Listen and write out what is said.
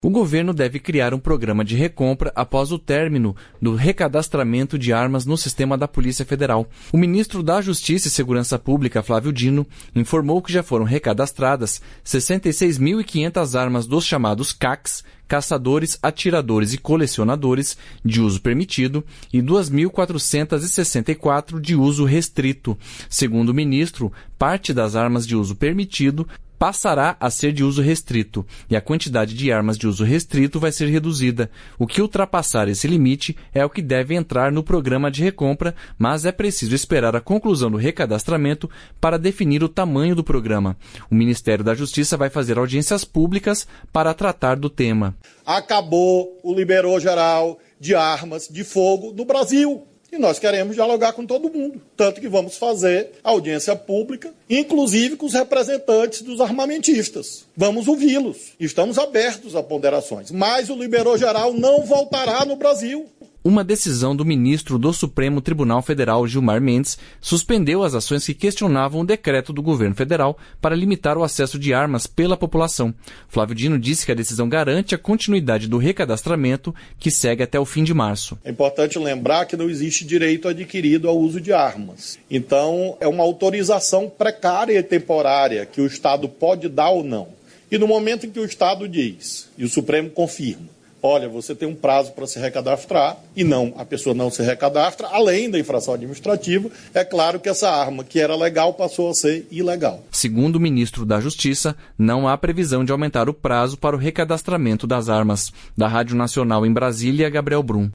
O governo deve criar um programa de recompra após o término do recadastramento de armas no sistema da Polícia Federal. O ministro da Justiça e Segurança Pública, Flávio Dino, informou que já foram recadastradas 66.500 armas dos chamados CACs, caçadores, atiradores e colecionadores, de uso permitido, e 2.464 de uso restrito. Segundo o ministro, parte das armas de uso permitido passará a ser de uso restrito, e a quantidade de armas de uso restrito vai ser reduzida. O que ultrapassar esse limite é o que deve entrar no programa de recompra, mas é preciso esperar a conclusão do recadastramento para definir o tamanho do programa. O Ministério da Justiça vai fazer audiências públicas para tratar do tema. Acabou o liberou geral de armas de fogo no Brasil. E nós queremos dialogar com todo mundo. Tanto que vamos fazer audiência pública, inclusive com os representantes dos armamentistas. Vamos ouvi-los. Estamos abertos a ponderações. Mas o liberou geral não voltará no Brasil. Uma decisão do ministro do Supremo Tribunal Federal, Gilmar Mendes, suspendeu as ações que questionavam o decreto do governo federal para limitar o acesso de armas pela população. Flávio Dino disse que a decisão garante a continuidade do recadastramento, que segue até o fim de março. É importante lembrar que não existe direito adquirido ao uso de armas. Então, é uma autorização precária e temporária que o Estado pode dar ou não. E no momento em que o Estado diz, e o Supremo confirma, olha, você tem um prazo para se recadastrar e a pessoa não se recadastra, além da infração administrativa, é claro que essa arma que era legal passou a ser ilegal. Segundo o ministro da Justiça, não há previsão de aumentar o prazo para o recadastramento das armas. Da Rádio Nacional em Brasília, Gabriel Brum.